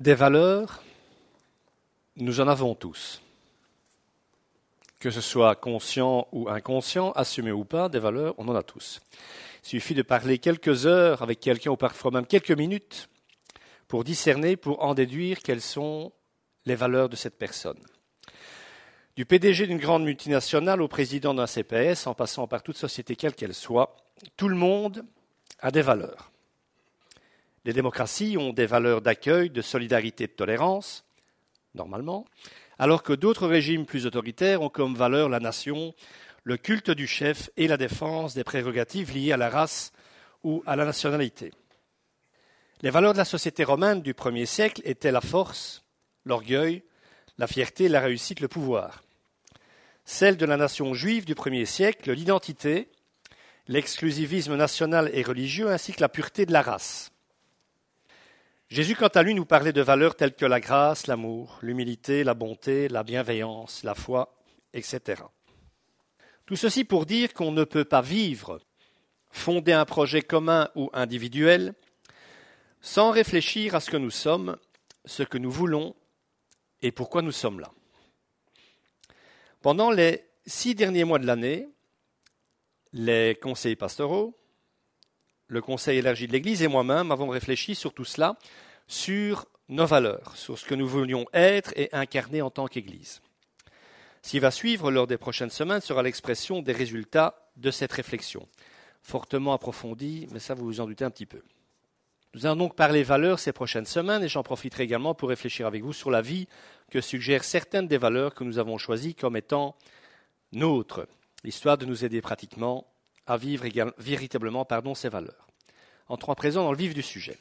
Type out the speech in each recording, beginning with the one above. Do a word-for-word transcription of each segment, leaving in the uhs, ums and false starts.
Des valeurs, nous en avons tous. Que ce soit conscient ou inconscient, assumé ou pas, des valeurs, on en a tous. Il suffit de parler quelques heures avec quelqu'un ou parfois même quelques minutes pour discerner, pour en déduire quelles sont les valeurs de cette personne. Du P D G d'une grande multinationale au président d'un C P S, en passant par toute société quelle qu'elle soit, tout le monde a des valeurs. Les démocraties ont des valeurs d'accueil, de solidarité et de tolérance, normalement, alors que d'autres régimes plus autoritaires ont comme valeur la nation, le culte du chef et la défense des prérogatives liées à la race ou à la nationalité. Les valeurs de la société romaine du premier siècle étaient la force, l'orgueil, la fierté, la réussite, le pouvoir. Celles de la nation juive du premier siècle, l'identité, l'exclusivisme national et religieux ainsi que la pureté de la race. Jésus, quant à lui, nous parlait de valeurs telles que la grâce, l'amour, l'humilité, la bonté, la bienveillance, la foi, et cetera. Tout ceci pour dire qu'on ne peut pas vivre, fonder un projet commun ou individuel, sans réfléchir à ce que nous sommes, ce que nous voulons et pourquoi nous sommes là. Pendant les six derniers mois de l'année, les conseillers pastoraux, le conseil élargi de l'Église et moi-même avons réfléchi sur tout cela, sur nos valeurs, sur ce que nous voulions être et incarner en tant qu'Église. Ce qui va suivre lors des prochaines semaines sera l'expression des résultats de cette réflexion, fortement approfondie, mais ça vous vous en doutez un petit peu. Nous allons donc parler valeurs ces prochaines semaines et j'en profiterai également pour réfléchir avec vous sur la vie que suggèrent certaines des valeurs que nous avons choisies comme étant nôtres, histoire de nous aider pratiquement à vivre égal, véritablement pardon, ces valeurs. Entrons à présent dans le vif du sujet.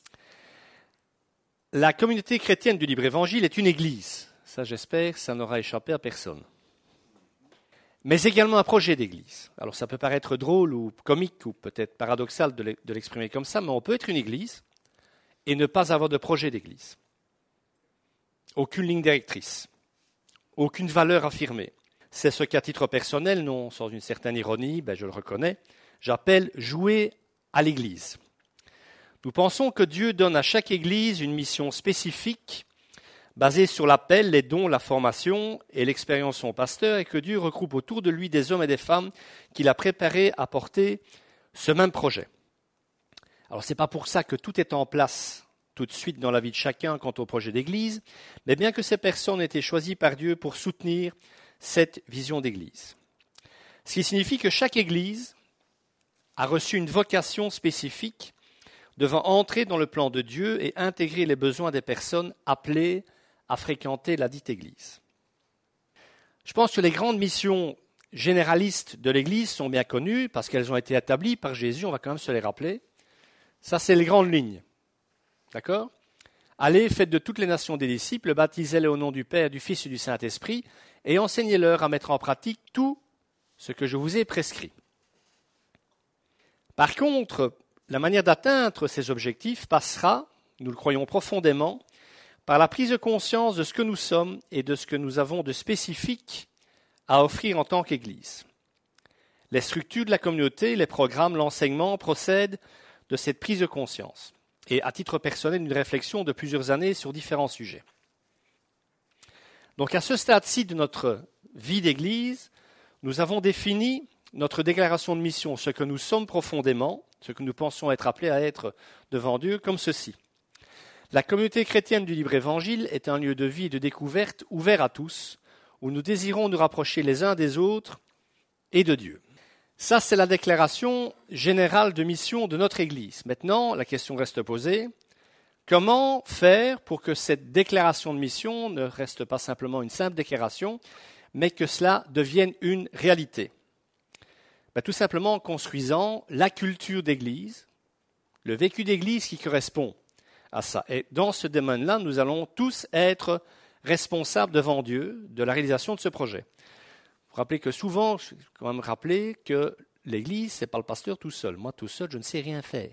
La communauté chrétienne du Libre-Évangile est une église. Ça, j'espère, ça n'aura échappé à personne. Mais également un projet d'église. Alors, ça peut paraître drôle ou comique ou peut-être paradoxal de l'exprimer comme ça, mais on peut être une église et ne pas avoir de projet d'église. Aucune ligne directrice, aucune valeur affirmée. C'est ce qu'à titre personnel, non sans une certaine ironie, ben je le reconnais, j'appelle jouer à l'Église. Nous pensons que Dieu donne à chaque Église une mission spécifique, basée sur l'appel, les dons, la formation et l'expérience de son pasteur, et que Dieu regroupe autour de lui des hommes et des femmes qu'il a préparés à porter ce même projet. Alors ce n'est pas pour ça que tout est en place tout de suite dans la vie de chacun quant au projet d'Église, mais bien que ces personnes aient été choisies par Dieu pour soutenir cette vision d'Église. Ce qui signifie que chaque Église a reçu une vocation spécifique devant entrer dans le plan de Dieu et intégrer les besoins des personnes appelées à fréquenter la dite Église. Je pense que les grandes missions généralistes de l'Église sont bien connues parce qu'elles ont été établies par Jésus, on va quand même se les rappeler. Ça, c'est les grandes lignes. D'accord ? Allez, faites de toutes les nations des disciples, baptisez-les au nom du Père, du Fils et du Saint-Esprit, et enseignez-leur à mettre en pratique tout ce que je vous ai prescrit. Par contre, la manière d'atteindre ces objectifs passera, nous le croyons profondément, par la prise de conscience de ce que nous sommes et de ce que nous avons de spécifique à offrir en tant qu'Église. Les structures de la communauté, les programmes, l'enseignement procèdent de cette prise de conscience et à titre personnel une réflexion de plusieurs années sur différents sujets. Donc à ce stade-ci de notre vie d'Église, nous avons défini notre déclaration de mission, ce que nous sommes profondément, ce que nous pensons être appelés à être devant Dieu, comme ceci. La communauté chrétienne du Libre-Évangile est un lieu de vie et de découverte ouvert à tous, où nous désirons nous rapprocher les uns des autres et de Dieu. Ça, c'est la déclaration générale de mission de notre Église. Maintenant, la question reste posée. Comment faire pour que cette déclaration de mission ne reste pas simplement une simple déclaration, mais que cela devienne une réalité ? Ben, tout simplement en construisant la culture d'Église, le vécu d'Église qui correspond à ça. Et dans ce domaine-là, nous allons tous être responsables devant Dieu de la réalisation de ce projet. Vous vous rappelez que souvent, je vais quand même rappeler que l'Église, ce n'est pas le pasteur tout seul. Moi, tout seul, je ne sais rien faire.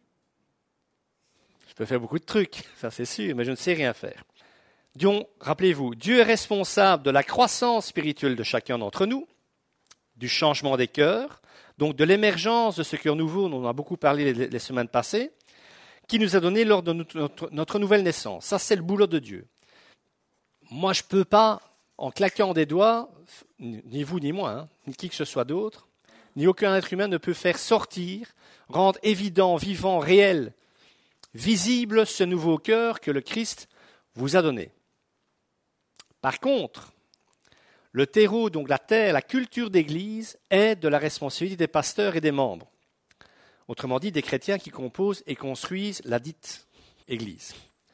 Je peux faire beaucoup de trucs, ça c'est sûr, mais je ne sais rien faire. Donc, rappelez-vous, Dieu est responsable de la croissance spirituelle de chacun d'entre nous, du changement des cœurs, donc de l'émergence de ce cœur nouveau dont on a beaucoup parlé les, les semaines passées, qu'il nous a donné lors de notre, notre, notre nouvelle naissance. Ça, c'est le boulot de Dieu. Moi, je ne peux pas, en claquant des doigts, ni vous ni moi, hein, ni qui que ce soit d'autre, ni aucun être humain ne peut faire sortir, rendre évident, vivant, réel, visible ce nouveau cœur que le Christ vous a donné. Par contre, le terreau, donc la terre, la culture d'Église, est de la responsabilité des pasteurs et des membres. Autrement dit, des chrétiens qui composent et construisent la dite Église.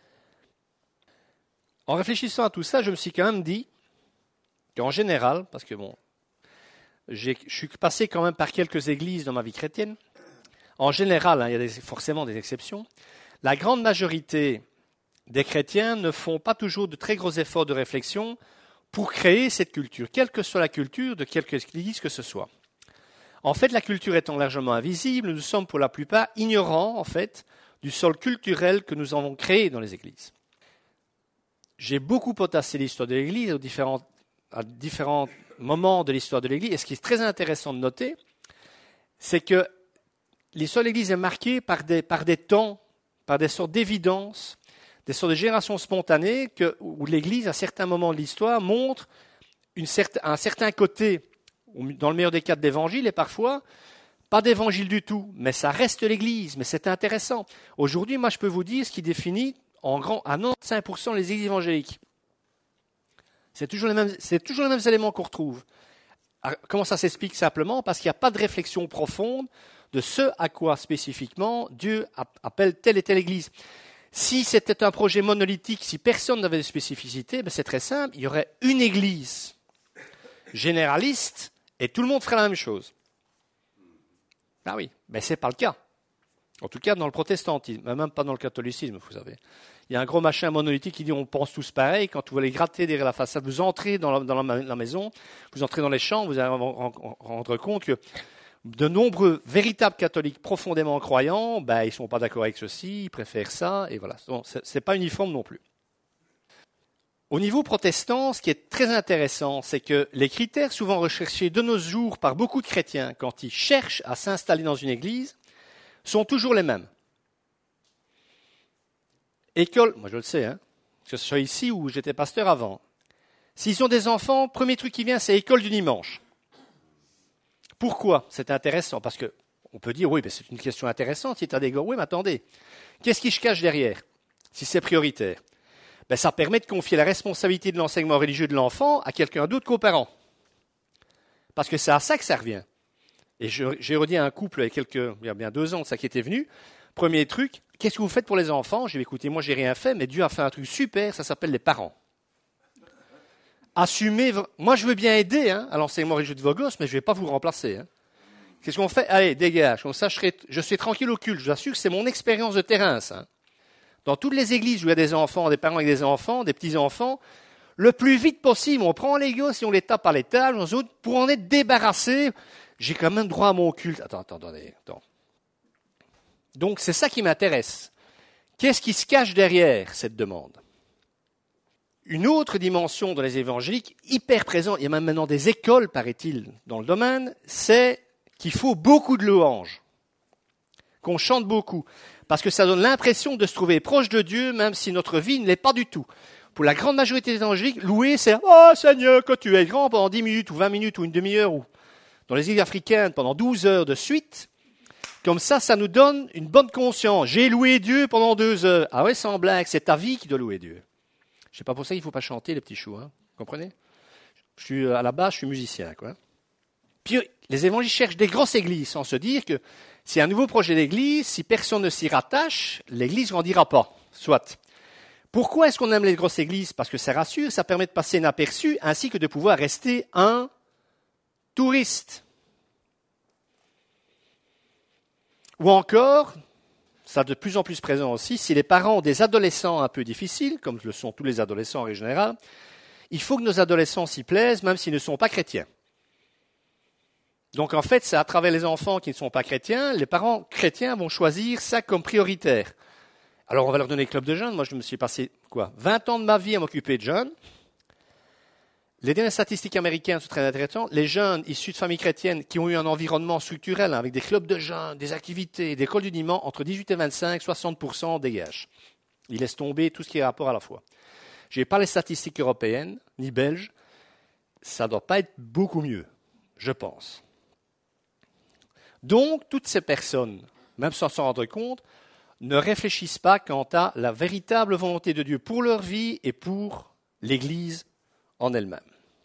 En réfléchissant à tout ça, je me suis quand même dit qu'en général, parce que bon, j'ai, je suis passé quand même par quelques églises dans ma vie chrétienne, en général, hein, il y a des, forcément des exceptions, la grande majorité des chrétiens ne font pas toujours de très gros efforts de réflexion pour créer cette culture, quelle que soit la culture de quelque église que ce soit. En fait, la culture étant largement invisible, nous sommes pour la plupart ignorants, en fait, du sol culturel que nous avons créé dans les églises. J'ai beaucoup potassé l'histoire de l'Église aux différents, à différents moments de l'histoire de l'Église. Et ce qui est très intéressant de noter, c'est que l'histoire de l'Église est marquée par des, par des temps, par des sortes d'évidences, des sortes de générations spontanées que, où l'Église, à certains moments de l'histoire, montre une certain, un certain côté, dans le meilleur des cas, d'évangile, et parfois pas d'évangile du tout. Mais ça reste l'Église, mais c'est intéressant. Aujourd'hui, moi, je peux vous dire ce qui définit en grand, à quatre-vingt-quinze pour cent les églises évangéliques. C'est toujours les mêmes, c'est toujours les mêmes éléments qu'on retrouve. Alors, comment ça s'explique simplement? Parce qu'il n'y a pas de réflexion profonde de ce à quoi spécifiquement Dieu appelle telle et telle église. Si c'était un projet monolithique, si personne n'avait de spécificité, ben c'est très simple, il y aurait une église généraliste et tout le monde ferait la même chose. Ah oui, mais ce n'est pas le cas. En tout cas, dans le protestantisme, même pas dans le catholicisme, vous savez. Il y a un gros machin monolithique qui dit on pense tous pareil. Quand vous allez gratter derrière la façade, vous entrez dans la, dans la, la maison, vous entrez dans les chambres, vous allez vous rendre compte que de nombreux véritables catholiques profondément croyants, ben, ils ne sont pas d'accord avec ceci, ils préfèrent ça, et voilà. Donc, ce n'est pas uniforme non plus. Au niveau protestant, ce qui est très intéressant, c'est que les critères souvent recherchés de nos jours par beaucoup de chrétiens quand ils cherchent à s'installer dans une église sont toujours les mêmes. École, moi je le sais, hein, que ce soit ici ou j'étais pasteur avant. S'ils ont des enfants, premier truc qui vient, c'est école du dimanche. Pourquoi? C'est intéressant, parce que on peut dire, oui, mais c'est une question intéressante, si tu as des gars, oui, mais attendez, qu'est-ce qui se cache derrière, si c'est prioritaire? Ben, ça permet de confier la responsabilité de l'enseignement religieux de l'enfant à quelqu'un d'autre qu'aux parents. Parce que c'est à ça que ça revient. Et je, j'ai redit à un couple il y a quelques, il y a bien deux ans, ça qui était venu. Premier truc, qu'est-ce que vous faites pour les enfants? J'ai dit, écoutez, moi j'ai rien fait, mais Dieu a fait un truc super, ça s'appelle les parents. Assumez, moi je veux bien aider hein, à l'enseignement religieux de vos gosses, mais je ne vais pas vous remplacer. Hein. Qu'est-ce qu'on fait? Allez, dégage, comme ça je, serai, je suis tranquille au culte, je vous assure que c'est mon expérience de terrain, ça. Dans toutes les églises où il y a des enfants, des parents avec des enfants, des petits-enfants, le plus vite possible, on prend les gosses et on les tape à l'étal, pour en être débarrassé, j'ai quand même droit à mon culte. Attends, attends, attendez, attends. Donc c'est ça qui m'intéresse. Qu'est-ce qui se cache derrière cette demande? Une autre dimension dans les évangéliques, hyper présente, il y a même maintenant des écoles, paraît-il, dans le domaine, c'est qu'il faut beaucoup de louanges, qu'on chante beaucoup, parce que ça donne l'impression de se trouver proche de Dieu, même si notre vie ne l'est pas du tout. Pour la grande majorité des évangéliques, louer, c'est « Oh Seigneur, quand tu es grand pendant dix minutes ou vingt minutes ou une demi-heure, ou dans les îles africaines pendant douze heures de suite », comme ça, ça nous donne une bonne conscience. J'ai loué Dieu pendant deux heures. Ah ouais, sans blague, c'est ta vie qui doit louer Dieu. Je sais pas pour ça qu'il ne faut pas chanter les petits choux, hein. Vous comprenez? Je suis à la base, je suis musicien, quoi. Puis les évangélistes cherchent des grosses églises, sans se dire que c'est un nouveau projet d'église, si personne ne s'y rattache, l'église ne grandira pas. Soit. Pourquoi est-ce qu'on aime les grosses églises? Parce que ça rassure, ça permet de passer inaperçu, ainsi que de pouvoir rester un touriste. Ou encore, ça de plus en plus présent aussi, si les parents ont des adolescents un peu difficiles, comme le sont tous les adolescents en règle générale, il faut que nos adolescents s'y plaisent, même s'ils ne sont pas chrétiens. Donc en fait, c'est à travers les enfants qui ne sont pas chrétiens, les parents chrétiens vont choisir ça comme prioritaire. Alors on va leur donner club de jeunes. Moi je me suis passé quoi, vingt ans de ma vie à m'occuper de jeunes. Les dernières statistiques américaines sont très intéressantes. Les jeunes issus de familles chrétiennes qui ont eu un environnement structurel hein, avec des clubs de jeunes, des activités, des écoles du dimanche, entre dix-huit et vingt-cinq, soixante pour cent dégagent. Ils laissent tomber tout ce qui est rapport à la foi. Je n'ai pas les statistiques européennes, ni belges. Ça ne doit pas être beaucoup mieux, je pense. Donc, toutes ces personnes, même sans s'en rendre compte, ne réfléchissent pas quant à la véritable volonté de Dieu pour leur vie et pour l'Église en elle-même.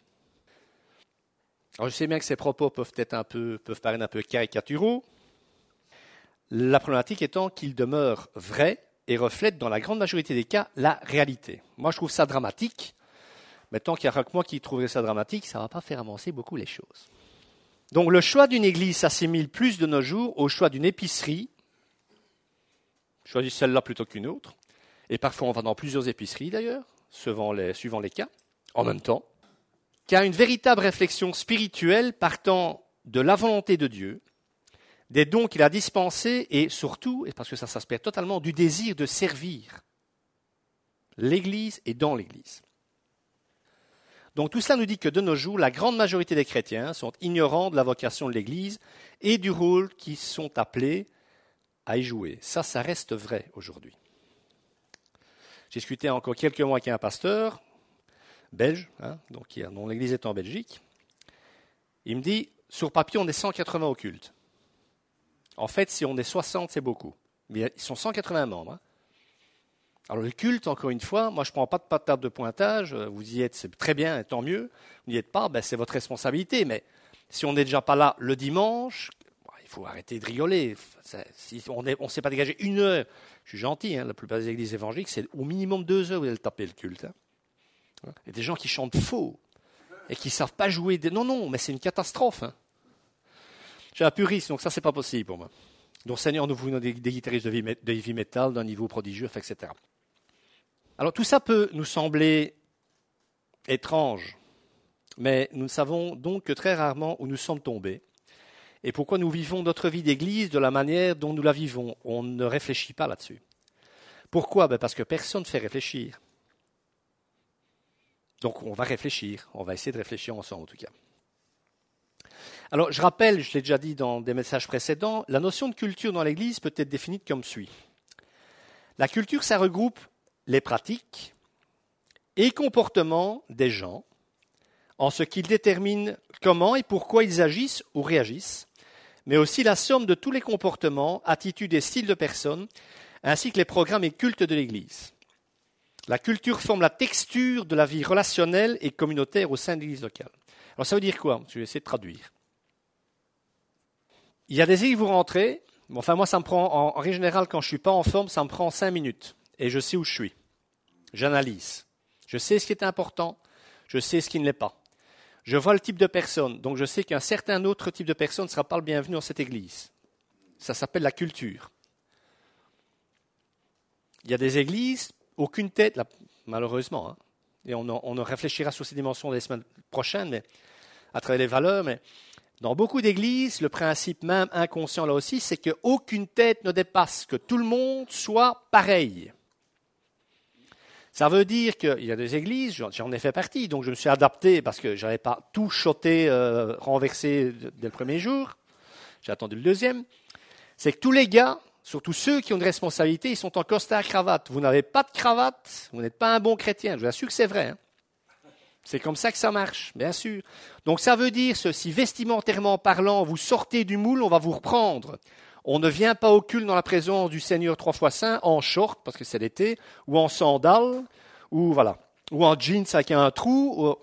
Alors, je sais bien que ces propos peuvent être un peu, peuvent paraître un peu caricaturaux. La problématique étant qu'ils demeurent vrais et reflètent dans la grande majorité des cas la réalité. Moi, je trouve ça dramatique, mais tant qu'il n'y a que moi qui trouverais ça dramatique, ça ne va pas faire avancer beaucoup les choses. Donc, le choix d'une église s'assimile plus de nos jours au choix d'une épicerie. Je choisis celle-là plutôt qu'une autre. Et parfois, on va dans plusieurs épiceries, d'ailleurs, suivant les, suivant les cas, en même temps. Qu'à une véritable réflexion spirituelle partant de la volonté de Dieu, des dons qu'il a dispensés et surtout, et parce que ça s'aspecte totalement, du désir de servir l'Église et dans l'Église. Donc tout cela nous dit que de nos jours, la grande majorité des chrétiens sont ignorants de la vocation de l'Église et du rôle qu'ils sont appelés à y jouer. Ça, ça reste vrai aujourd'hui. J'ai discuté encore quelques mois avec un pasteur belge, hein, donc, dont l'Église est en Belgique. Il me dit, sur papier, on est cent quatre-vingts au culte. En fait, si on est soixante, c'est beaucoup. Mais ils sont cent quatre-vingts membres. Hein. Alors le culte, encore une fois, moi je ne prends pas de patate de pointage, vous y êtes, c'est très bien, tant mieux. Vous n'y êtes pas, ben, c'est votre responsabilité. Mais si on n'est déjà pas là le dimanche, bon, il faut arrêter de rigoler. Ça, si on ne s'est pas dégagé une heure, je suis gentil, hein, la plupart des églises évangéliques, c'est au minimum deux heures où vous allez taper le culte. Hein. Il y a des gens qui chantent faux et qui ne savent pas jouer. Des... Non, non, mais c'est une catastrophe. Hein. J'ai un puriste, donc ça, c'est pas possible pour moi. Donc, Seigneur, nous voulons des, des guitaristes de heavy metal d'un niveau prodigieux, et cetera. Alors, tout ça peut nous sembler étrange, mais nous ne savons donc que très rarement où nous sommes tombés et pourquoi nous vivons notre vie d'église de la manière dont nous la vivons. On ne réfléchit pas là-dessus. Pourquoi ? Ben parce que personne ne fait réfléchir. Donc, on va réfléchir. On va essayer de réfléchir ensemble, en tout cas. Alors, je rappelle, je l'ai déjà dit dans des messages précédents, la notion de culture dans l'Église peut être définie comme suit. La culture, ça regroupe les pratiques et comportements des gens en ce qu'ils déterminent comment et pourquoi ils agissent ou réagissent, mais aussi la somme de tous les comportements, attitudes et styles de personnes, ainsi que les programmes et cultes de l'Église. La culture forme la texture de la vie relationnelle et communautaire au sein de l'Église locale. Alors, ça veut dire quoi ? Je vais essayer de traduire. Il y a des églises où vous rentrez, enfin moi ça me prend, en, en règle générale quand je ne suis pas en forme, ça me prend cinq minutes et je sais où je suis. J'analyse. Je sais ce qui est important, je sais ce qui ne l'est pas. Je vois le type de personne, donc je sais qu'un certain autre type de personne ne sera pas le bienvenu dans cette église. Ça s'appelle la culture. Il y a des églises, aucune tête, là, malheureusement, hein, et on, en, on en réfléchira sur ces dimensions les semaines prochaines, mais à travers les valeurs, mais dans beaucoup d'églises, le principe même inconscient là aussi, c'est qu'aucune tête ne dépasse, que tout le monde soit pareil. Ça veut dire qu'il y a des églises, j'en ai fait partie, donc je me suis adapté parce que je n'avais pas tout shoté, euh, renversé dès le premier jour. J'ai attendu le deuxième. C'est que tous les gars, surtout ceux qui ont une responsabilité, ils sont en costard cravate. Vous n'avez pas de cravate, vous n'êtes pas un bon chrétien. Je vous assure que c'est vrai. Hein. C'est comme ça que ça marche, bien sûr. Donc ça veut dire, si vestimentairement parlant, vous sortez du moule, on va vous reprendre. On ne vient pas au culte dans la présence du Seigneur trois fois saint en short, parce que c'est l'été, ou en sandales, ou voilà, ou en jeans avec un trou. Ou...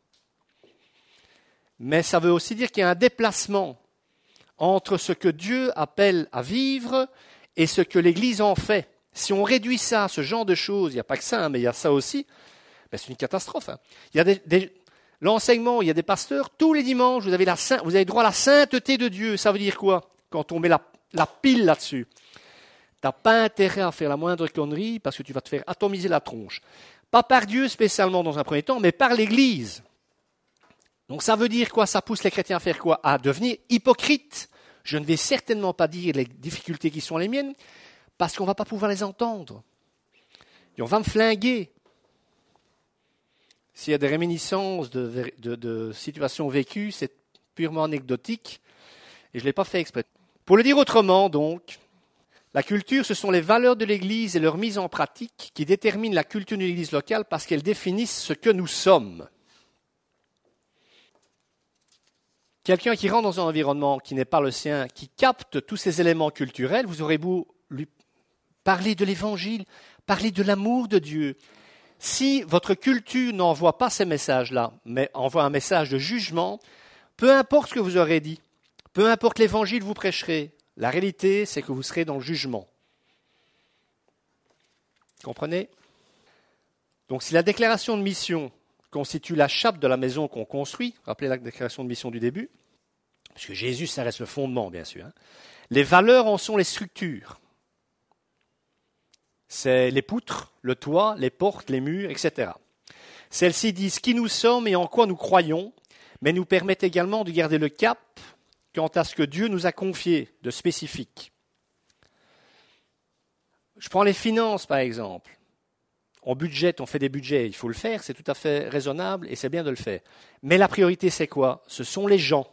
Mais ça veut aussi dire qu'il y a un déplacement entre ce que Dieu appelle à vivre et ce que l'Église en fait. Si on réduit ça à ce genre de choses, il n'y a pas que ça, hein, mais il y a ça aussi, ben c'est une catastrophe. Hein. Il y a des, des, l'enseignement, il y a des pasteurs, tous les dimanches, vous avez, la, vous avez droit à la sainteté de Dieu. Ça veut dire quoi ? Quand on met la, la pile là-dessus, tu n'as pas intérêt à faire la moindre connerie parce que tu vas te faire atomiser la tronche. Pas par Dieu spécialement dans un premier temps, mais par l'Église. Donc ça veut dire quoi ? Ça pousse les chrétiens à faire quoi ? À devenir hypocrites. Je ne vais certainement pas dire les difficultés qui sont les miennes, parce qu'on ne va pas pouvoir les entendre. Et on va me flinguer. S'il y a des réminiscences de, de, de situations vécues, c'est purement anecdotique et je ne l'ai pas fait exprès. Pour le dire autrement, donc, la culture, ce sont les valeurs de l'Église et leur mise en pratique qui déterminent la culture de l'Église locale parce qu'elles définissent ce que nous sommes. Quelqu'un qui rentre dans un environnement qui n'est pas le sien, qui capte tous ces éléments culturels, vous aurez beau lui parler de l'Évangile, parler de l'amour de Dieu. Si votre culture n'envoie pas ces messages-là, mais envoie un message de jugement, peu importe ce que vous aurez dit, peu importe l'Évangile que vous prêcherez, la réalité, c'est que vous serez dans le jugement. Comprenez ? Donc si la déclaration de mission constitue la chape de la maison qu'on construit, rappelez la déclaration de mission du début, puisque Jésus, ça reste le fondement, bien sûr. Hein. Les valeurs en sont les structures. C'est les poutres, le toit, les portes, les murs, et cetera. Celles-ci disent qui nous sommes et en quoi nous croyons, mais nous permettent également de garder le cap quant à ce que Dieu nous a confié de spécifique. Je prends les finances, par exemple. On budgète, on fait des budgets, il faut le faire, c'est tout à fait raisonnable et c'est bien de le faire. Mais la priorité, c'est quoi ? Ce sont les gens.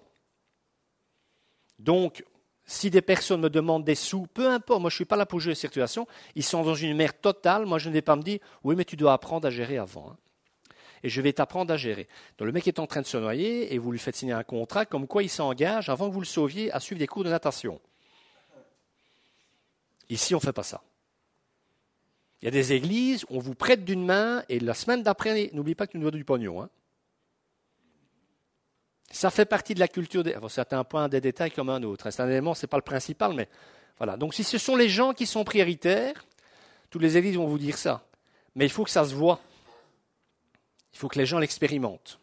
Donc, si des personnes me demandent des sous, peu importe, moi je ne suis pas là pour juger les situations, ils sont dans une mer totale, moi je ne vais pas me dire « oui, mais tu dois apprendre à gérer avant. Hein. » Et je vais t'apprendre à gérer. Donc le mec est en train de se noyer et vous lui faites signer un contrat comme quoi il s'engage, avant que vous le sauviez, à suivre des cours de natation. Ici, on ne fait pas ça. Il y a des églises où on vous prête d'une main et la semaine d'après, n'oublie pas que tu nous dois du pognon. Hein. Ça fait partie de la culture. Des... Enfin, c'est un point des détails comme un autre. C'est un élément, ce n'est pas le principal, mais voilà. Donc si ce sont les gens qui sont prioritaires, toutes les églises vont vous dire ça. Mais il faut que ça se voit. Il faut que les gens l'expérimentent.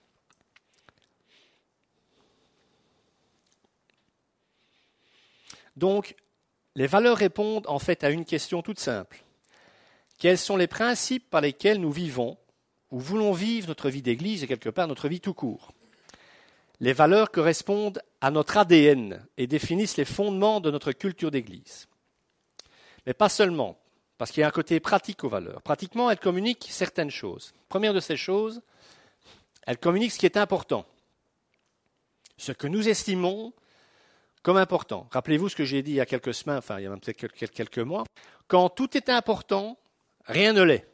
Donc, les valeurs répondent en fait à une question toute simple. Quels sont les principes par lesquels nous vivons ou voulons vivre notre vie d'église et quelque part notre vie tout court ? Les valeurs correspondent à notre A D N et définissent les fondements de notre culture d'église. Mais pas seulement, parce qu'il y a un côté pratique aux valeurs. Pratiquement, elles communiquent certaines choses. Première de ces choses, elles communiquent ce qui est important, ce que nous estimons comme important. Rappelez-vous ce que j'ai dit il y a quelques semaines, enfin il y a même peut-être quelques mois. Quand tout est important, rien ne l'est.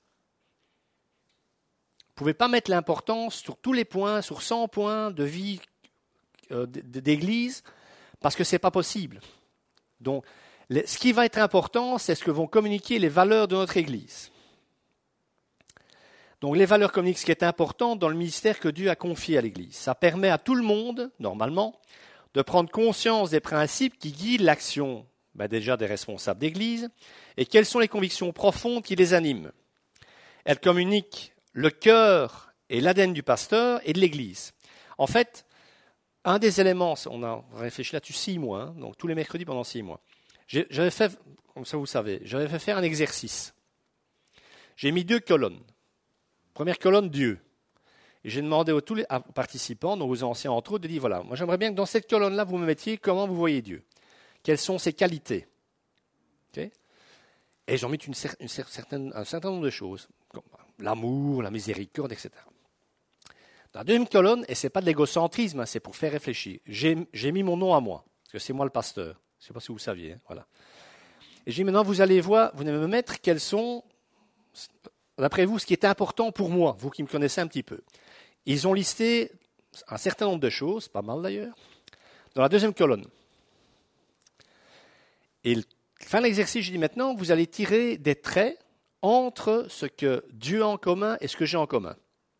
Vous ne pouvez pas mettre l'importance sur tous les points, sur cent points de vie euh, d'église, parce que ce n'est pas possible. Donc, les, ce qui va être important, c'est ce que vont communiquer les valeurs de notre église. Donc, les valeurs communiquent ce qui est important dans le ministère que Dieu a confié à l'église. Ça permet à tout le monde, normalement, de prendre conscience des principes qui guident l'action, ben déjà des responsables d'église, et quelles sont les convictions profondes qui les animent. Elles communiquent le cœur et l'A D N du pasteur et de l'Église. En fait, un des éléments, on a réfléchi là-dessus six mois, hein, donc tous les mercredis pendant six mois. J'ai, j'avais fait, comme ça vous savez, j'avais fait faire un exercice. J'ai mis deux colonnes. Première colonne, Dieu. Et j'ai demandé aux, tous les, aux participants, donc aux anciens entre autres, de dire, voilà, moi j'aimerais bien que dans cette colonne-là, vous me mettiez comment vous voyez Dieu. Quelles sont ses qualités. Okay. Et j'en mis une, une certaine, un certain nombre de choses, comme l'amour, la miséricorde, et cetera. Dans la deuxième colonne, et ce n'est pas de l'égocentrisme, hein, c'est pour faire réfléchir, j'ai, j'ai mis mon nom à moi, parce que c'est moi le pasteur. Je ne sais pas si vous saviez. Hein, voilà. Et j'ai dit, maintenant, vous allez voir, vous allez me mettre quels sont, d'après vous, ce qui est important pour moi, vous qui me connaissez un petit peu. Ils ont listé un certain nombre de choses, pas mal d'ailleurs, dans la deuxième colonne. Et le fin de l'exercice, j'ai dit maintenant, vous allez tirer des traits entre ce que Dieu a en commun et ce que j'ai en commun.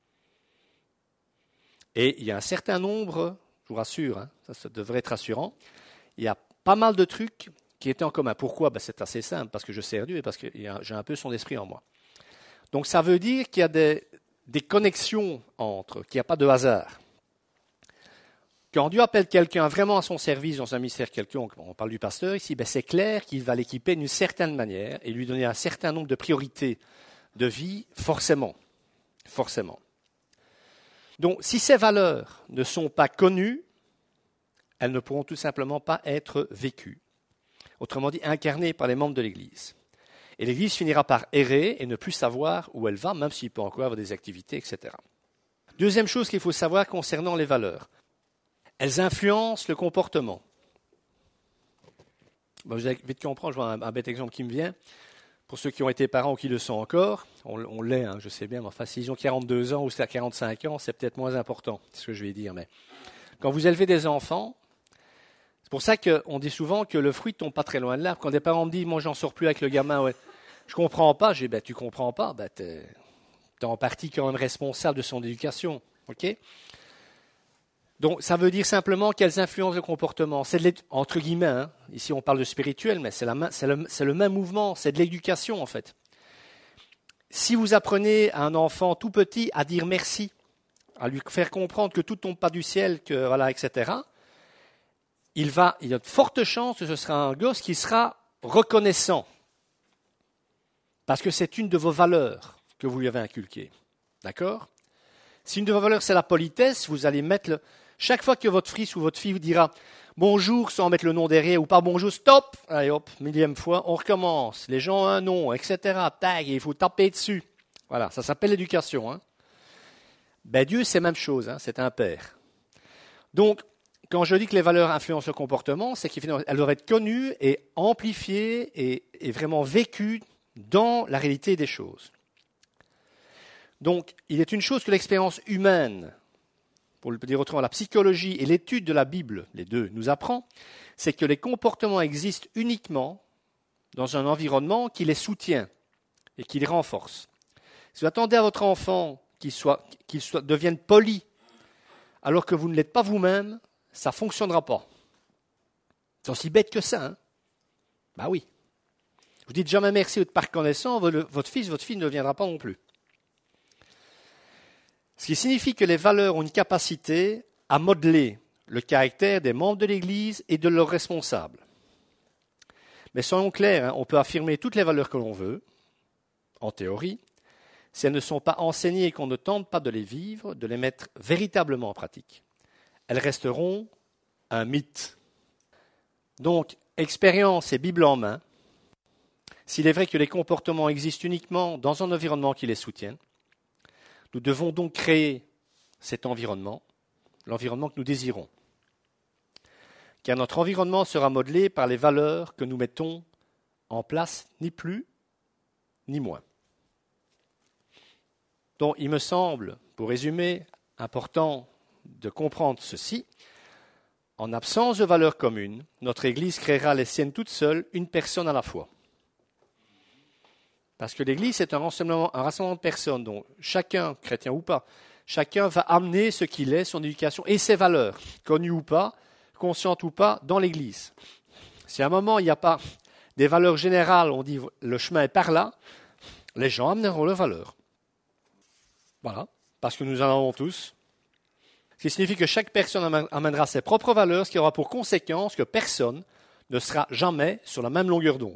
Et il y a un certain nombre, je vous rassure, hein, ça, ça devrait être rassurant, il y a pas mal de trucs qui étaient en commun. Pourquoi ? Ben, c'est assez simple, parce que je sers Dieu et parce que j'ai un peu son esprit en moi. Donc ça veut dire qu'il y a des, des connexions entre, qu'il n'y a pas de hasard. Quand Dieu appelle quelqu'un vraiment à son service dans un ministère quelconque, on parle du pasteur ici, ben c'est clair qu'il va l'équiper d'une certaine manière et lui donner un certain nombre de priorités de vie, forcément. Forcément. Donc, si ces valeurs ne sont pas connues, elles ne pourront tout simplement pas être vécues. Autrement dit, incarnées par les membres de l'Église. Et l'Église finira par errer et ne plus savoir où elle va, même s'il peut encore avoir des activités, et cetera. Deuxième chose qu'il faut savoir concernant les valeurs. Elles influencent le comportement. Bon, vous allez vite comprendre, je vois un, un bête exemple qui me vient. Pour ceux qui ont été parents ou qui le sont encore, on, on l'est, hein, je sais bien, mais enfin, s'ils ont quarante-deux ans ou c'est à quarante-cinq ans, c'est peut-être moins important, c'est ce que je vais dire. Mais quand vous élevez des enfants, c'est pour ça qu'on dit souvent que le fruit ne tombe pas très loin de l'arbre. Quand des parents me disent, moi, j'en sors plus avec le gamin, ouais, je comprends pas, je dis, ben, tu comprends pas, ben, tu es en partie quand même responsable de son éducation. Ok ? Donc, ça veut dire simplement qu'elles influencent le comportement. C'est de entre guillemets, hein, ici on parle de spirituel, mais c'est, la, c'est, le, c'est le même mouvement, c'est de l'éducation en fait. Si vous apprenez à un enfant tout petit à dire merci, à lui faire comprendre que tout ne tombe pas du ciel, que voilà, et cetera, il, va, il y a de fortes chances que ce sera un gosse qui sera reconnaissant. Parce que c'est une de vos valeurs que vous lui avez inculquées. D'accord ? Si une de vos valeurs c'est la politesse, vous allez mettre le... Chaque fois que votre fils ou votre fille vous dira bonjour sans mettre le nom derrière ou pas bonjour, stop, allez hop, millième fois, on recommence. Les gens ont un nom, et cetera. Tag, il faut taper dessus. Voilà, ça s'appelle l'éducation. Hein. Ben, Dieu, c'est la même chose, hein, c'est un père. Donc, quand je dis que les valeurs influencent le comportement, c'est qu'elles doivent être connues et amplifiées et, et vraiment vécues dans la réalité des choses. Donc, il est une chose que l'expérience humaine, pour le dire autrement, la psychologie et l'étude de la Bible, les deux, nous apprend, c'est que les comportements existent uniquement dans un environnement qui les soutient et qui les renforce. Si vous attendez à votre enfant qu'il soit, qu'il soit, devienne poli, alors que vous ne l'êtes pas vous-même, ça ne fonctionnera pas. C'est aussi bête que ça. Hein ben oui. Vous dites jamais merci ou pas reconnaissant, votre fils, votre fille ne deviendra pas non plus. Ce qui signifie que les valeurs ont une capacité à modeler le caractère des membres de l'Église et de leurs responsables. Mais soyons clairs, hein, on peut affirmer toutes les valeurs que l'on veut, en théorie, si elles ne sont pas enseignées et qu'on ne tente pas de les vivre, de les mettre véritablement en pratique. Elles resteront un mythe. Donc, expérience et Bible en main, s'il est vrai que les comportements existent uniquement dans un environnement qui les soutient, nous devons donc créer cet environnement, l'environnement que nous désirons. Car notre environnement sera modelé par les valeurs que nous mettons en place, ni plus, ni moins. Donc, il me semble, pour résumer, important de comprendre ceci. En absence de valeurs communes, notre Église créera les siennes toute seule, une personne à la fois. Parce que l'Église, c'est un rassemblement, un rassemblement de personnes dont chacun, chrétien ou pas, chacun va amener ce qu'il est, son éducation et ses valeurs, connues ou pas, conscientes ou pas, dans l'Église. Si à un moment, il n'y a pas des valeurs générales, on dit le chemin est par là, les gens amèneront leurs valeurs. Voilà, parce que nous en avons tous. Ce qui signifie que chaque personne amènera ses propres valeurs, ce qui aura pour conséquence que personne ne sera jamais sur la même longueur d'onde.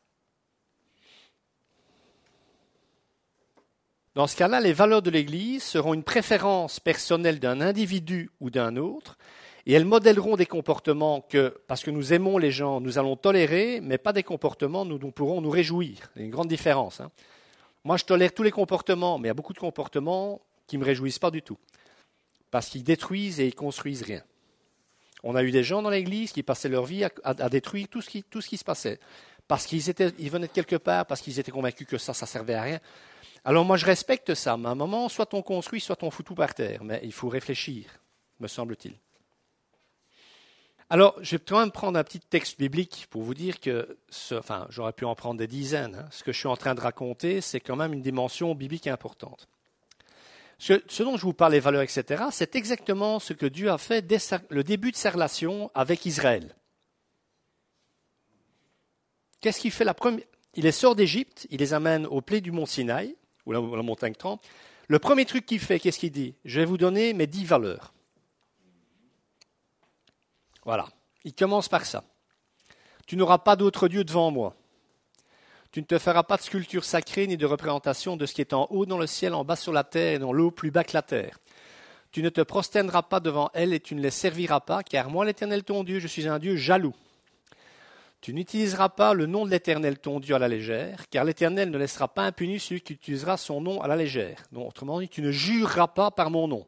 Dans ce cas-là, les valeurs de l'Église seront une préférence personnelle d'un individu ou d'un autre, et elles modèleront des comportements que, parce que nous aimons les gens, nous allons tolérer, mais pas des comportements dont nous pourrons nous réjouir. Il y a une grande différence. Hein. Moi, je tolère tous les comportements, mais il y a beaucoup de comportements qui ne me réjouissent pas du tout, parce qu'ils détruisent et ils ne construisent rien. On a eu des gens dans l'Église qui passaient leur vie à, à, à détruire tout ce, qui, tout ce qui se passait, parce qu'ils étaient, ils venaient de quelque part, parce qu'ils étaient convaincus que ça, ça ne servait à rien. Alors moi, je respecte ça, mais à un moment, soit on construit, soit on fout tout par terre. Mais il faut réfléchir, me semble-t-il. Alors, je vais quand même prendre un petit texte biblique pour vous dire que, ce, enfin, j'aurais pu en prendre des dizaines. Hein. Ce que je suis en train de raconter, c'est quand même une dimension biblique importante. Ce, ce dont je vous parle, les valeurs, et cetera, c'est exactement ce que Dieu a fait dès sa, le début de sa relation avec Israël. Qu'est-ce qu'il fait la première ? Il les sort d'Égypte, il les amène au pied du mont Sinaï, ou la, la montagne trente. Le premier truc qu'il fait, qu'est-ce qu'il dit ? Je vais vous donner mes dix valeurs. Voilà, il commence par ça. Tu n'auras pas d'autre Dieu devant moi. Tu ne te feras pas de sculpture sacrée ni de représentation de ce qui est en haut dans le ciel, en bas sur la terre et dans l'eau plus bas que la terre. Tu ne te prosterneras pas devant elles et tu ne les serviras pas, car moi, l'Éternel ton Dieu, je suis un Dieu jaloux. Tu n'utiliseras pas le nom de l'Éternel ton Dieu à la légère, car l'Éternel ne laissera pas impuni celui qui utilisera son nom à la légère. Donc, autrement dit, tu ne jureras pas par mon nom.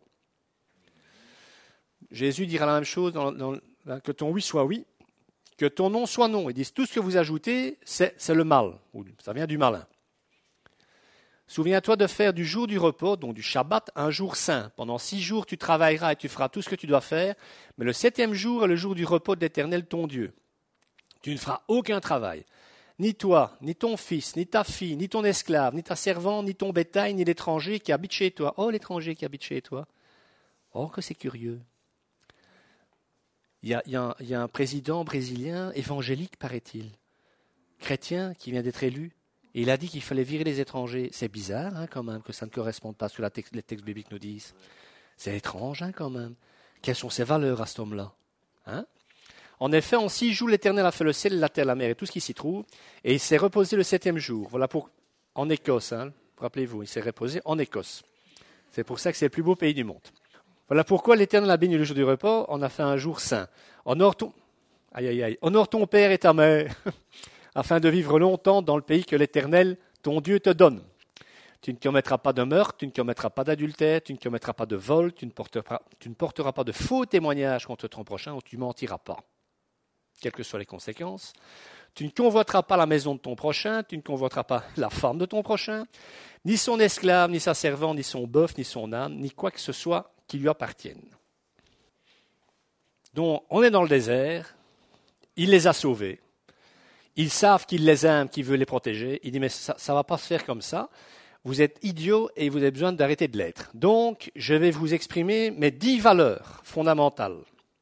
Jésus dira la même chose, dans, dans, que ton oui soit oui, que ton non soit non. Ils disent tout ce que vous ajoutez, c'est, c'est le mal, ou ça vient du malin. Souviens-toi de faire du jour du repos, donc du Shabbat, un jour saint. Pendant six jours, tu travailleras et tu feras tout ce que tu dois faire, mais le septième jour est le jour du repos de l'Éternel ton Dieu. Tu ne feras aucun travail, ni toi, ni ton fils, ni ta fille, ni ton esclave, ni ta servante, ni ton bétail, ni l'étranger qui habite chez toi. Oh, l'étranger qui habite chez toi. Oh, que c'est curieux. Il y a, il y a un, il y a un président brésilien évangélique, paraît-il, chrétien, qui vient d'être élu. Et il a dit qu'il fallait virer les étrangers. C'est bizarre, hein, quand même, que ça ne corresponde pas à ce que la texte, les textes bibliques nous disent. C'est étrange, hein, quand même. Quelles sont ses valeurs à cet homme-là, hein? En effet, en six jours, l'Éternel a fait le ciel, la terre, la mer et tout ce qui s'y trouve. Et il s'est reposé le septième jour. Voilà pour, en Écosse, hein, rappelez-vous, il s'est reposé en Écosse. C'est pour ça que c'est le plus beau pays du monde. Voilà pourquoi l'Éternel a béni le jour du repos. On a fait un jour saint. Honore ton, aïe, aïe, aïe. Honore ton père et ta mère, afin de vivre longtemps dans le pays que l'Éternel, ton Dieu, te donne. Tu ne commettras pas de meurtre, tu ne commettras pas d'adultère, tu ne commettras pas de vol, tu ne porteras, tu ne porteras pas de faux témoignages contre ton prochain, ou tu ne mentiras pas, quelles que soient les conséquences. Tu ne convoiteras pas la maison de ton prochain, tu ne convoiteras pas la femme de ton prochain, ni son esclave, ni sa servante, ni son bœuf, ni son âne, ni quoi que ce soit qui lui appartienne. Donc, on est dans le désert, il les a sauvés. Ils savent qu'il les aime, qu'il veut les protéger. Il dit, mais ça ne va pas se faire comme ça. Vous êtes idiots et vous avez besoin d'arrêter de l'être. Donc, je vais vous exprimer mes dix valeurs fondamentales.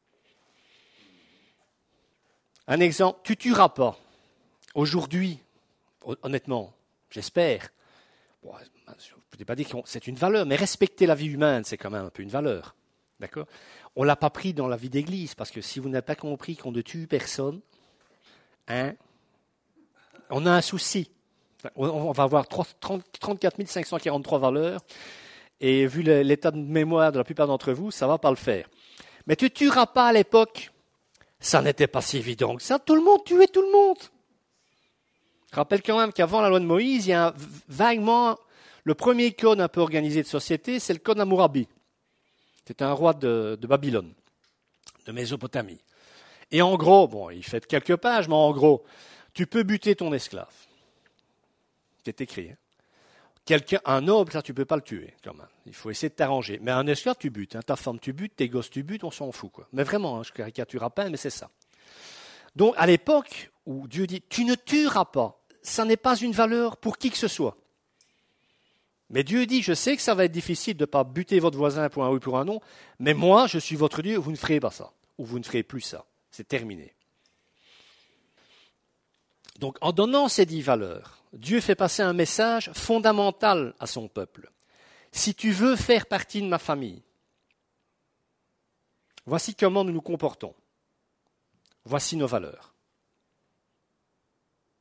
Un exemple, tu ne tueras pas. Aujourd'hui, honnêtement, j'espère. Bon, je ne peux pas dire que c'est une valeur, mais respecter la vie humaine, c'est quand même un peu une valeur. D'accord ? On ne l'a pas pris dans la vie d'église, parce que si vous n'avez pas compris qu'on ne tue personne, hein, on a un souci. On va avoir trente-quatre mille cinq cent quarante-trois valeurs, et vu l'état de mémoire de la plupart d'entre vous, ça ne va pas le faire. Mais tu ne tueras pas à l'époque. Ça n'était pas si évident que ça. Tout le monde tuait tout le monde. Je rappelle quand même qu'avant la loi de Moïse, il y a un, vaguement le premier code un peu organisé de société, c'est le code Hammurabi. C'était un roi de, de Babylone, de Mésopotamie. Et en gros, bon, il fait quelques pages, mais en gros, tu peux buter ton esclave. C'est écrit. Hein. Quelqu'un, un noble, ça, tu ne peux pas le tuer, quand même. Il faut essayer de t'arranger. Mais un esclave, tu butes. Hein. Ta femme, tu butes. Tes gosses, tu butes. On s'en fout, quoi. Mais vraiment, hein, je caricature à peine, mais c'est ça. Donc, à l'époque où Dieu dit, tu ne tueras pas, ça n'est pas une valeur pour qui que ce soit. Mais Dieu dit, je sais que ça va être difficile de ne pas buter votre voisin pour un oui, pour un non, mais moi, je suis votre Dieu, vous ne ferez pas ça. Ou vous ne ferez plus ça. C'est terminé. Donc, en donnant ces dix valeurs, Dieu fait passer un message fondamental à son peuple. Si tu veux faire partie de ma famille, voici comment nous nous comportons. Voici nos valeurs. D'accord ?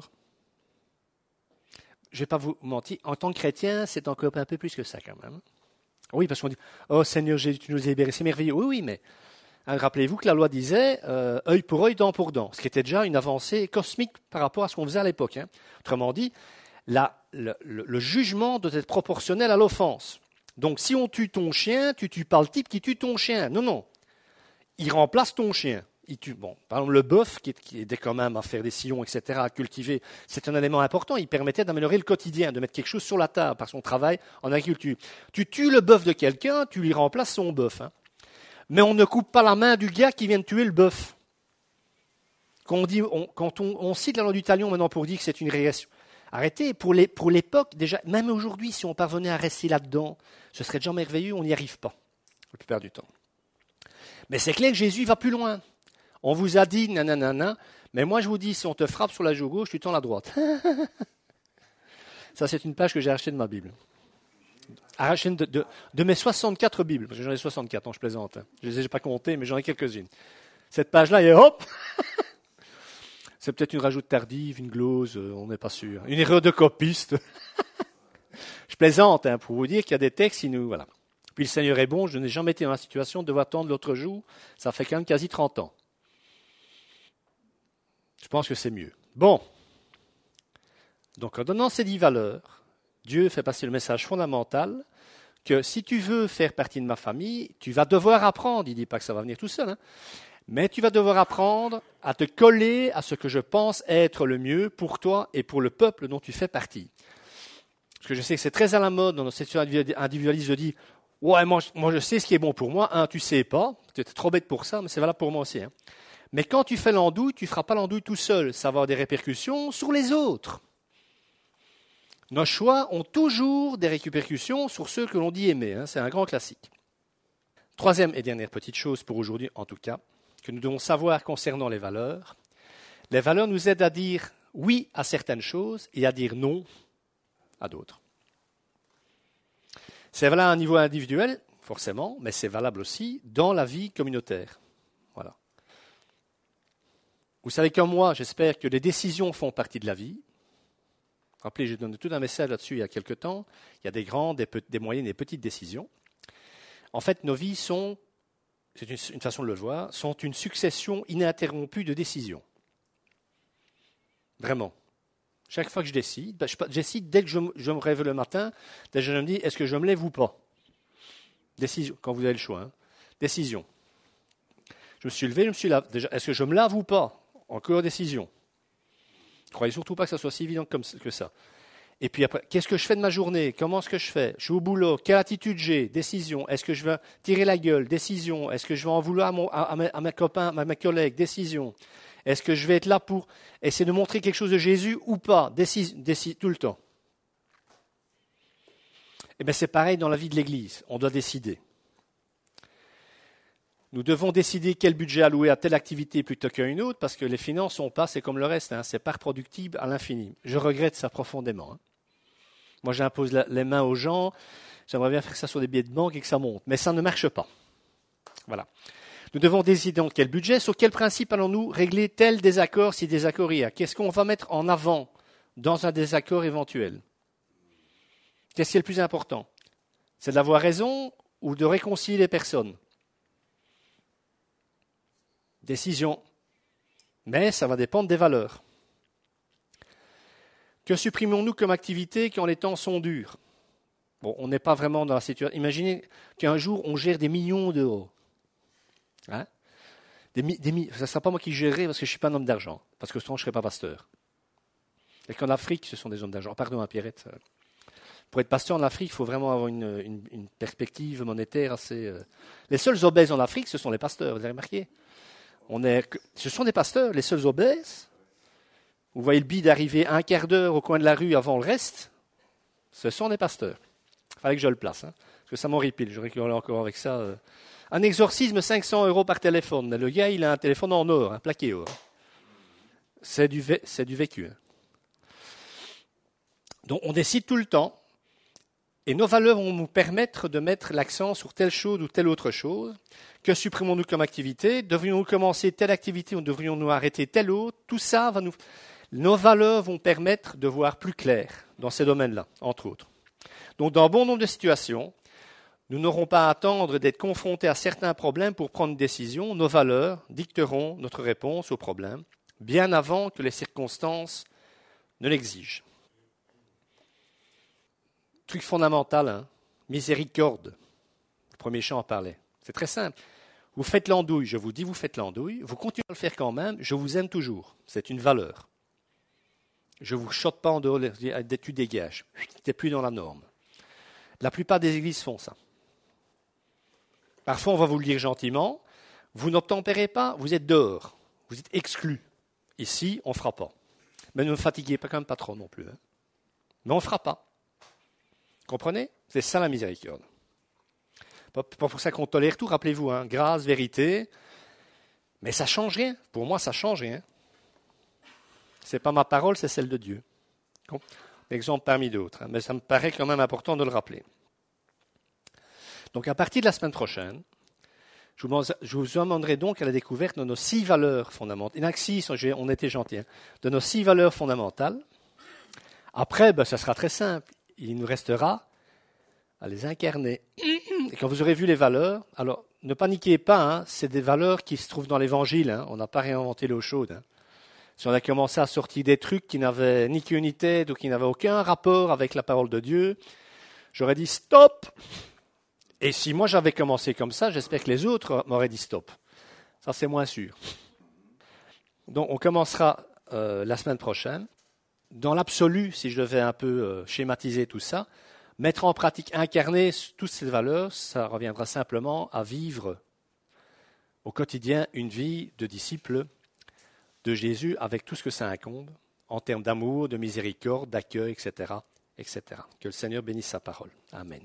Je ne vais pas vous mentir, en tant que chrétien, c'est encore un peu plus que ça quand même. Oui, parce qu'on dit, oh Seigneur Jésus, tu nous as libérés, c'est merveilleux. Oui, oui, mais hein, rappelez-vous que la loi disait euh, œil pour œil, dent pour dent, ce qui était déjà une avancée cosmique par rapport à ce qu'on faisait à l'époque. Hein. Autrement dit, la, le, le, le jugement doit être proportionnel à l'offense. Donc si on tue ton chien, tu ne tues pas le type qui tue ton chien. Non, non. Il remplace ton chien. Il tue, bon, par exemple, le bœuf, qui, qui aidait quand même à faire des sillons, et cetera, à cultiver, c'est un élément important. Il permettait d'améliorer le quotidien, de mettre quelque chose sur la table par son travail en agriculture. Tu tues le bœuf de quelqu'un, tu lui remplaces son bœuf. Hein. Mais on ne coupe pas la main du gars qui vient de tuer le bœuf. Quand on, dit, on, quand on, on cite la loi du talion maintenant pour dire que c'est une régression, arrêtez, pour, les, pour l'époque, déjà, même aujourd'hui, si on parvenait à rester là-dedans, ce serait déjà merveilleux, on n'y arrive pas, la plupart du temps. Mais c'est clair que Jésus va plus loin. On vous a dit nanana, mais moi je vous dis, si on te frappe sur la joue gauche, tu tends la droite. Ça, c'est une page que j'ai achetée de ma Bible. Arraché de, de, de mes soixante-quatre Bibles, parce que j'en ai soixante-quatre, non, je plaisante. Hein. Je ne les ai pas comptées, mais j'en ai quelques-unes. Cette page-là, et hop. C'est peut-être une rajoute tardive, une glose, euh, on n'est pas sûr. Une erreur de copiste. Je plaisante, hein, pour vous dire qu'il y a des textes qui nous... Voilà. Puis le Seigneur est bon, je n'ai jamais été dans la situation de devoir attendre l'autre jour. Ça fait quand même quasi trente ans. Je pense que c'est mieux. Bon. Donc, en donnant ces dix valeurs, Dieu fait passer le message fondamental que si tu veux faire partie de ma famille, tu vas devoir apprendre, il ne dit pas que ça va venir tout seul, hein, mais tu vas devoir apprendre à te coller à ce que je pense être le mieux pour toi et pour le peuple dont tu fais partie. Parce que je sais que c'est très à la mode dans notre section individualiste de dire « Ouais, moi, moi je sais ce qui est bon pour moi. Un, tu ne sais pas, tu es trop bête pour ça, mais c'est valable pour moi aussi. Hein. » Mais quand tu fais l'andouille, tu ne feras pas l'andouille tout seul. Ça va avoir des répercussions sur les autres. Nos choix ont toujours des répercussions sur ceux que l'on dit aimer. Hein. C'est un grand classique. Troisième et dernière petite chose pour aujourd'hui, en tout cas, que nous devons savoir concernant les valeurs. Les valeurs nous aident à dire oui à certaines choses et à dire non à d'autres. C'est valable à un niveau individuel, forcément, mais c'est valable aussi dans la vie communautaire. Voilà. Vous savez comme moi, j'espère que les décisions font partie de la vie. Rappelez, j'ai donné tout un message là-dessus il y a quelque temps. Il y a des grandes, des, des moyennes et des petites décisions. En fait, nos vies sont, c'est une, une façon de le voir, sont une succession ininterrompue de décisions. Vraiment. Chaque fois que je décide, ben je, je décide dès que je, je me réveille le matin, dès que je me dis, est-ce que je me lève ou pas? Décision, quand vous avez le choix. Hein. Décision. Je me suis levé, je me suis lavé. Déjà, est-ce que je me lave ou pas? Encore décision. Ne croyez surtout pas que ça soit si évident comme, que ça. Et puis après, qu'est-ce que je fais de ma journée? Comment est-ce que je fais? Je suis au boulot. Quelle attitude j'ai? Décision. Est-ce que je vais tirer la gueule? Décision. Est-ce que je vais en vouloir à, mon, à, à, mes, à mes copains, à mes collègues? Décision. Est-ce que je vais être là pour essayer de montrer quelque chose de Jésus ou pas? Décision, décision tout le temps. Eh bien, c'est pareil dans la vie de l'Église. On doit décider. Nous devons décider quel budget allouer à telle activité plutôt qu'à une autre, parce que les finances sont pas, c'est comme le reste, hein, c'est pas reproductible à l'infini. Je regrette ça profondément. Hein. Moi, j'impose la, les mains aux gens, j'aimerais bien faire ça sur des billets de banque et que ça monte, mais ça ne marche pas. Voilà. Nous devons décider dans quel budget, sur quel principe allons-nous régler tel désaccord si désaccord il y a. Qu'est-ce qu'on va mettre en avant dans un désaccord éventuel? Qu'est-ce qui est le plus important? C'est d'avoir raison ou de réconcilier les personnes? Décision. Mais ça va dépendre des valeurs. Que supprimons-nous comme activité quand les temps sont durs? Bon, on n'est pas vraiment dans la situation. Imaginez qu'un jour, on gère des millions d'euros. Hein? Des, des, ça ne sera pas moi qui gérerai parce que je ne suis pas un homme d'argent. Parce que sinon, je ne serai pas pasteur. Et qu'en Afrique, ce sont des hommes d'argent. Pardon, hein, Pierrette. Pour être pasteur en Afrique, il faut vraiment avoir une, une, une perspective monétaire assez... Euh... Les seuls obèses en Afrique, ce sont les pasteurs. Vous avez remarqué? On est, ce sont des pasteurs, les seuls obèses. Vous voyez le bide arriver un quart d'heure au coin de la rue avant le reste. Ce sont des pasteurs. Il fallait que je le place, hein, parce que ça m'horripile. Je rigole encore avec ça. Euh. Un exorcisme, cinq cents euros par téléphone. Le gars, il a un téléphone en or, hein, plaqué or. C'est du, vé- c'est du vécu. Hein. Donc, on décide tout le temps. Et nos valeurs vont nous permettre de mettre l'accent sur telle chose ou telle autre chose. Que supprimons-nous comme activité? Devrions-nous commencer telle activité ou devrions-nous arrêter telle autre? Tout ça, va nous... nos valeurs vont permettre de voir plus clair dans ces domaines-là, entre autres. Donc, dans bon nombre de situations, nous n'aurons pas à attendre d'être confrontés à certains problèmes pour prendre une décision. Nos valeurs dicteront notre réponse aux problèmes, bien avant que les circonstances ne l'exigent. Truc fondamental, hein, miséricorde. Le premier chant en parlait. C'est très simple. Vous faites l'andouille, je vous dis, vous faites l'andouille. Vous continuez à le faire quand même, je vous aime toujours. C'est une valeur. Je ne vous chotte pas en dehors, tu dégages. Tu n'es plus dans la norme. La plupart des églises font ça. Parfois, on va vous le dire gentiment. Vous n'obtempérez pas, vous êtes dehors. Vous êtes exclus. Ici, on ne fera pas. Mais ne me fatiguez pas quand même pas trop non plus. Hein. Mais on ne fera pas. Comprenez? C'est ça la miséricorde. Pas pour ça qu'on tolère tout, rappelez-vous, hein, grâce, vérité. Mais ça ne change rien. Pour moi, ça ne change rien. Ce n'est pas ma parole, c'est celle de Dieu. Exemple parmi d'autres. Hein, mais ça me paraît quand même important de le rappeler. Donc, à partir de la semaine prochaine, je vous, je vous demanderai donc à la découverte de nos six valeurs fondamentales. Il n'y en a que six, on était gentils, hein, de nos six valeurs fondamentales. Après, ben, ça sera très simple. Il nous restera à les incarner. Et quand vous aurez vu les valeurs, alors ne paniquez pas, hein, c'est des valeurs qui se trouvent dans l'Évangile. Hein, on n'a pas réinventé l'eau chaude. Hein. si on a commencé à sortir des trucs qui n'avaient ni queue ni tête ou qui n'avaient aucun rapport avec la parole de Dieu, j'aurais dit stop. Et si moi j'avais commencé comme ça, j'espère que les autres m'auraient dit stop. Ça, c'est moins sûr. Donc, on commencera euh, la semaine prochaine. Dans l'absolu, si je devais un peu euh, schématiser tout ça, mettre en pratique, incarner toutes ces valeurs, ça reviendra simplement à vivre au quotidien une vie de disciple de Jésus avec tout ce que ça incombe en termes d'amour, de miséricorde, d'accueil, et cetera, et cetera. Que le Seigneur bénisse sa parole. Amen.